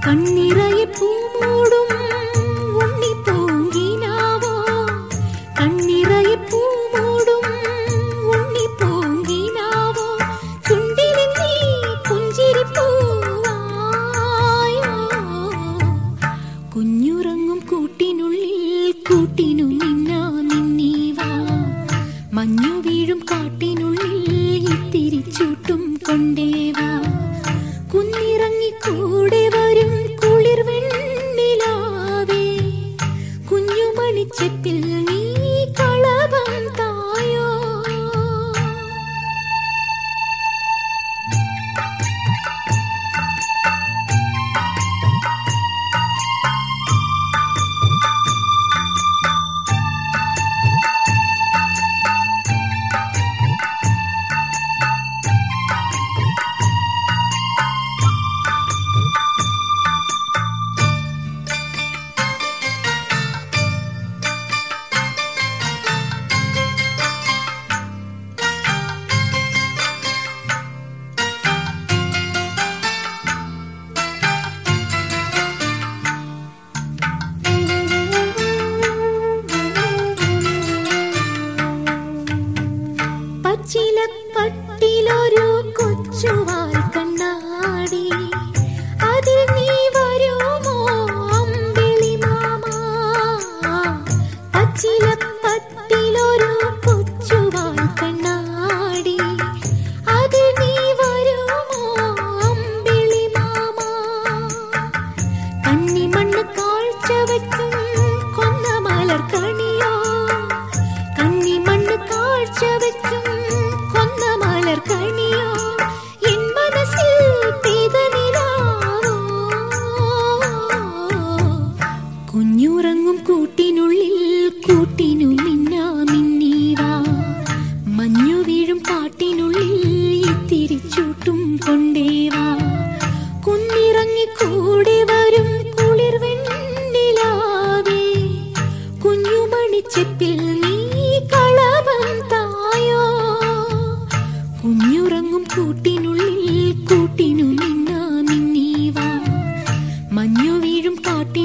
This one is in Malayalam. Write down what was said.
കണ്ണിറയെ പൂമൂടും ഉണ്ണി പൂങ്കിനാവോ, കണ്ണിറയെ പൂമൂടും ഉണ്ണി പൂങ്കിനാവോ, ചുണ്ടിലിൽ നീ പുഞ്ചിരിപ്പൂവായോ. കുഞ്ഞുറങ്ങും കൂട്ടിനുള്ളിൽ കൂട്ടിനു നിന്നാ നിന്നീവാ, മഞ്ഞു വീഴും കാട്ടിനുള്ളിൽ ഇത്തിരി ചൂട്ടും കൊണ്ടേവാ. കുന്നിറങ്ങി കൂടെ വരും കുളിർ വെണ്ണിലാവേ, കുഞ്ഞുമണിച്ചെപ്പിൽ നീ കളഭം തായോ. പച്ചിലപ്പട്ടിലൊരു കൊച്ചുവാൽ കണ്ണാടി, അതിൽ നീ വരുമോ അമ്പിളി മാമാ. പച്ചിലപ്പട്ടിലൊരു കൊച്ചുവാൽ കണ്ണാടി, അതിൽ നീ വരുമോ അമ്പിളി മാമാ. കണ്ണിമണ്ണ് കാഴ്ച വയ്ക്കും കൊന്ന മലർ കണിയോ, കണ്ണിമണ്ണ് കാഴ്ച വയ്ക്കും കൊന്ന മലർ കണിയോ, എൻ മനസ്സിൽ പെയ്ത നിലാവോ. കുഞ്ഞുറങ്ങും കൂട്ടിനുള്ളിൽ കൂട്ടിനു മിന്നാ മിന്നീവാ, മഞ്ഞു വീഴും കാട്ടിനുള്ളിൽ ഇത്തിരി ചൂട്ടും കൊണ്ടേവാ. കുന്നിറങ്ങി കൂടെ വരും കുളിർ വെണ്ണിലാവേ, കുഞ്ഞുമണിച്ചെപ്പിൽ നീ കളഭം തായോ. കുഞ്ഞുറങ്ങും കൂട്ടിനുള്ളിൽ കൂട്ടിനു നിന്നാ നിന്നീവാ, മഞ്ഞു വീഴും കാട്ടി